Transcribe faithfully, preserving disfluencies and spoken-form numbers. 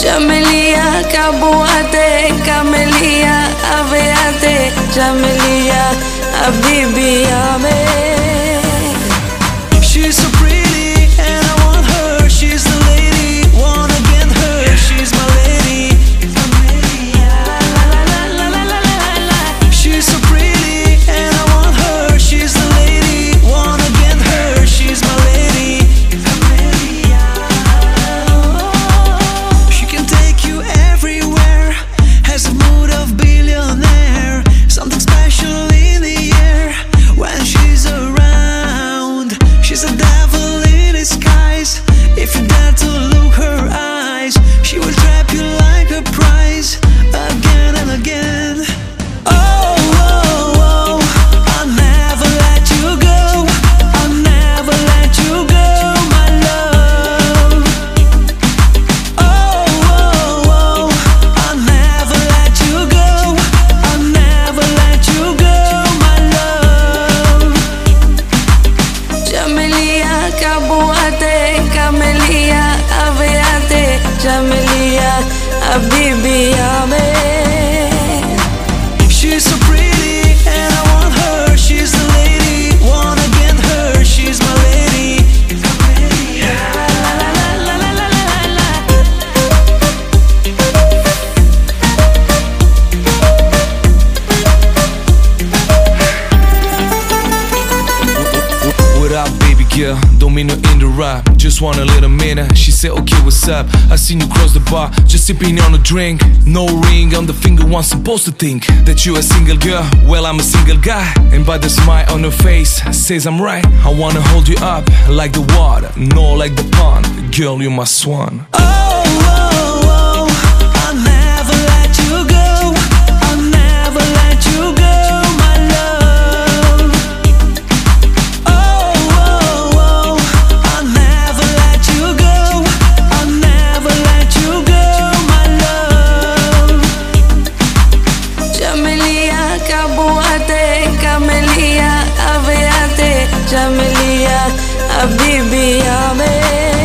Jamelia, Kabuate, Camelia, Aveate, Jamelia, Habibi, Amen. She's so pretty and I want her. She's the lady, wanna get her. She's my lady. She's so pretty and I want her. She's the lady, wanna get her. She's my lady. She can take you everywhere. Has a mood of billionaire. Something special in the air when she's around. She's a devil in disguise. If you dare to look her eyes, she will trap you like a prize again and again. Oh, oh, oh, I'll never let you go. I'll never let you go, my love. Oh, oh, oh, I'll never let you go. I'll never let you go, my love. Jamelia, Kabuate, Camelia, Aveate, Jamelia, Habibi, Amen. She's so pretty and I want her. She's the lady, wanna get her. She's my lady. What up, baby girl? Don't mean to interrupt, just want a little minute. She said, okay, what's up? I seen you cross the bar, just sipping on a drink. No ring on the finger, one supposed to think that you a single girl. Well, I'm a single guy, and by the smile on her face says I'm right. I wanna hold you up like the water, no like the pond. Girl, you're my swan. Oh, oh, oh, I'll never let you go. I'll never let you go, my love. Oh, oh, oh, I'll never let you go. I'll never let you go, my love. Jamelia, Kabuate, Camelia, Aveate, Jamelia, Habibi, Amen.